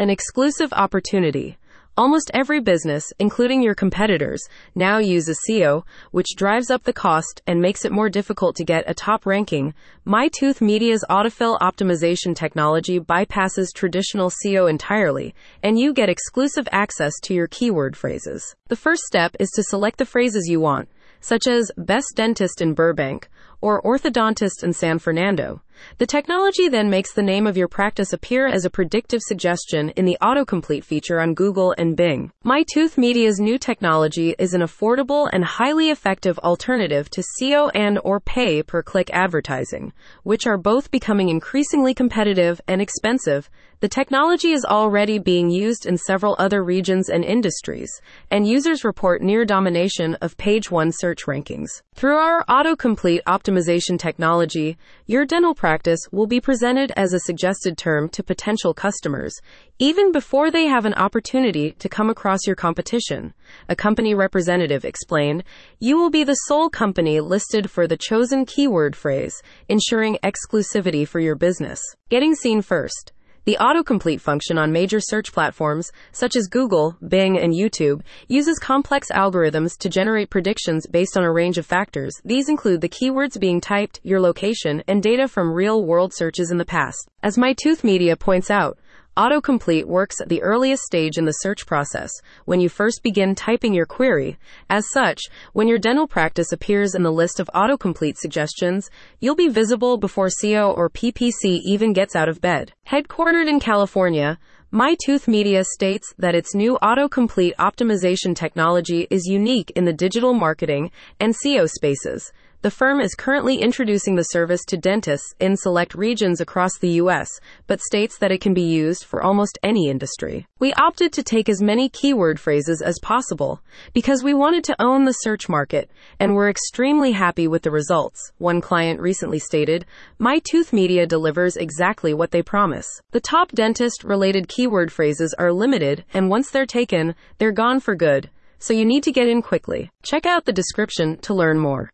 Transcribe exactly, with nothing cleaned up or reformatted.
An exclusive opportunity. Almost every business, including your competitors, now uses S E O, which drives up the cost and makes it more difficult to get a top ranking. MyTooth Media's autofill optimization technology bypasses traditional S E O entirely, and you get exclusive access to your keyword phrases. The first step is to select the phrases you want, such as best dentist in Burbank or orthodontist in San Fernando. The technology then makes the name of your practice appear as a predictive suggestion in the autocomplete feature on Google and Bing. MyTooth Media's new technology is an affordable and highly effective alternative to S E O and or pay-per-click advertising, which are both becoming increasingly competitive and expensive. The technology is already being used in several other regions and industries, and users report near domination of page one search rankings. Through our autocomplete optimization technology, your dental practice will be presented as a suggested term to potential customers, even before they have an opportunity to come across your competition. A company representative explained, "You will be the sole company listed for the chosen keyword phrase, ensuring exclusivity for your business." Getting seen first. The autocomplete function on major search platforms, such as Google, Bing, and YouTube, uses complex algorithms to generate predictions based on a range of factors. These include the keywords being typed, your location, and data from real-world searches in the past. As MyTooth Media points out, autocomplete works at the earliest stage in the search process, when you first begin typing your query. As such, when your dental practice appears in the list of autocomplete suggestions, you'll be visible before S E O or P P C even gets out of bed. Headquartered in California, MyTooth Media states that its new autocomplete optimization technology is unique in the digital marketing and S E O spaces. The firm is currently introducing the service to dentists in select regions across the U S, but states that it can be used for almost any industry. "We opted to take as many keyword phrases as possible because we wanted to own the search market, and we're extremely happy with the results," one client recently stated. MyTooth Media delivers exactly what they promise. The top dentist-related keyword phrases are limited, and once they're taken, they're gone for good, so you need to get in quickly. Check out the description to learn more.